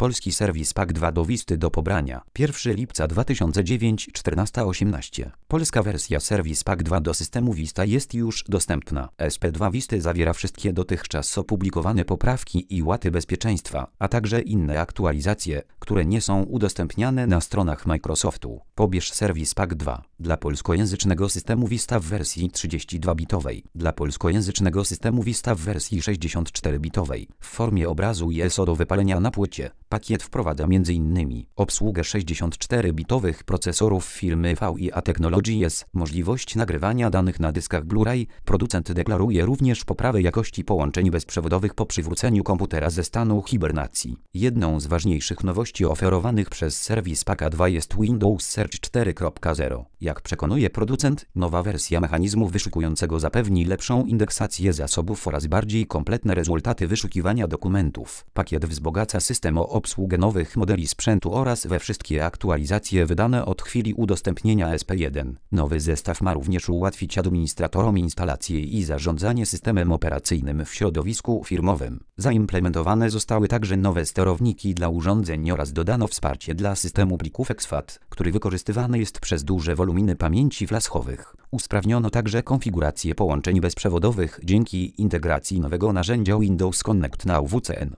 Polski serwis PAK 2 do Visty do pobrania. 1 lipca 2009 14:18. Polska wersja serwis PAK 2 do systemu Vista jest już dostępna. SP2 Visty zawiera wszystkie dotychczas opublikowane poprawki i łaty bezpieczeństwa, a także inne aktualizacje, które nie są udostępniane na stronach Microsoftu. Pobierz serwis PAK 2 dla polskojęzycznego systemu Vista w wersji 32-bitowej, dla polskojęzycznego systemu Vista w wersji 64-bitowej, w formie obrazu i ISO do wypalenia na płycie. Pakiet wprowadza m.in. obsługę 64-bitowych procesorów firmy VIA Technologies, możliwość nagrywania danych na dyskach Blu-ray. Producent deklaruje również poprawę jakości połączeń bezprzewodowych po przywróceniu komputera ze stanu hibernacji. Jedną z ważniejszych nowości oferowanych przez serwis PAK 2 jest Windows Search 4.0. Jak przekonuje producent, nowa wersja mechanizmu wyszukującego zapewni lepszą indeksację zasobów oraz bardziej kompletne rezultaty wyszukiwania dokumentów. Pakiet wzbogaca system o obsługę nowych modeli sprzętu oraz we wszystkie aktualizacje wydane od chwili udostępnienia SP1. Nowy zestaw ma również ułatwić administratorom instalację i zarządzanie systemem operacyjnym w środowisku firmowym. Zaimplementowane zostały także nowe sterowniki dla urządzeń oraz dodano wsparcie dla systemu plików exFAT, który wykorzystywany jest przez duże woluminy pamięci flashowych. Usprawniono także konfigurację połączeń bezprzewodowych dzięki integracji nowego narzędzia Windows Connect na UWCN.